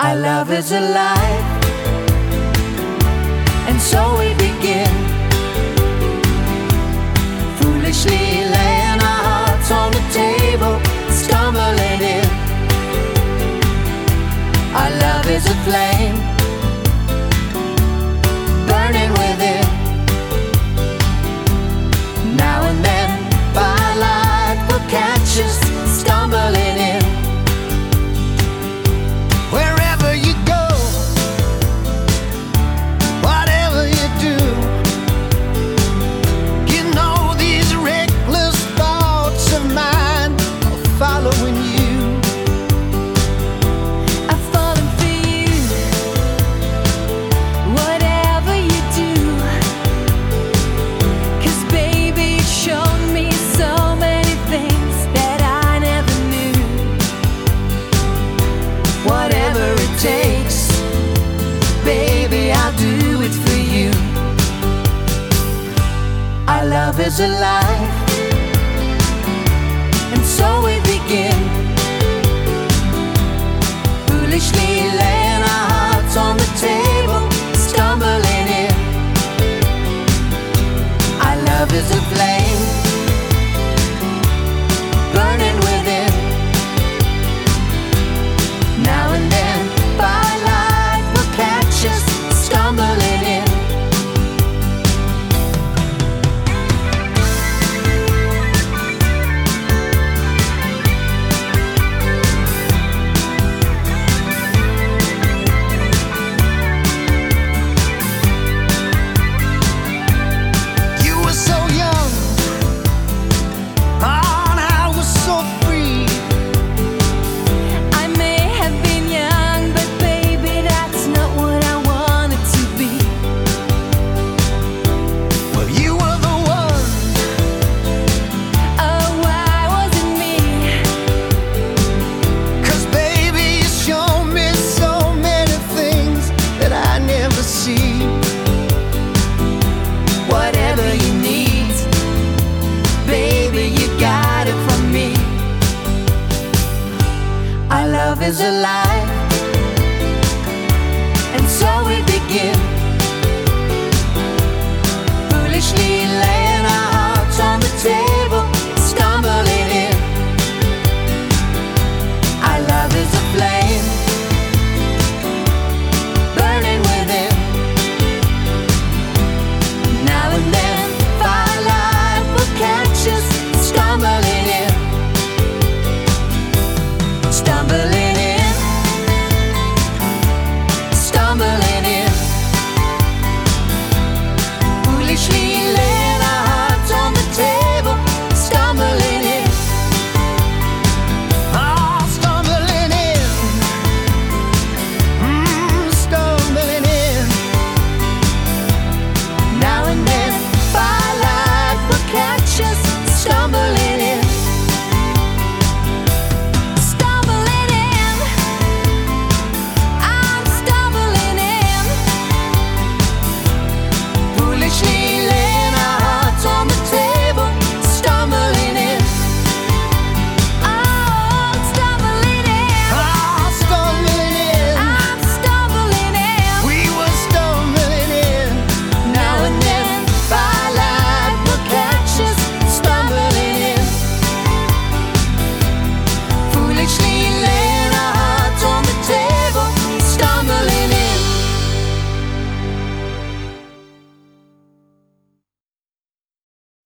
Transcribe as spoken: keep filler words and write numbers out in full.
Our love is alive, and so we begin, foolishly laying our hearts on the table, stumbling in. Our love is a flame, burning within. Now and then firelight will catch us stumbling in. Wherever you go, whatever you do, you know these reckless thoughts of mine are following you. I've fallen for you, whatever you do, 'cause baby you've shown me so many things that I never knew. Whatever it takes, baby, I'll do it for you. Our love is alive, and so we begin,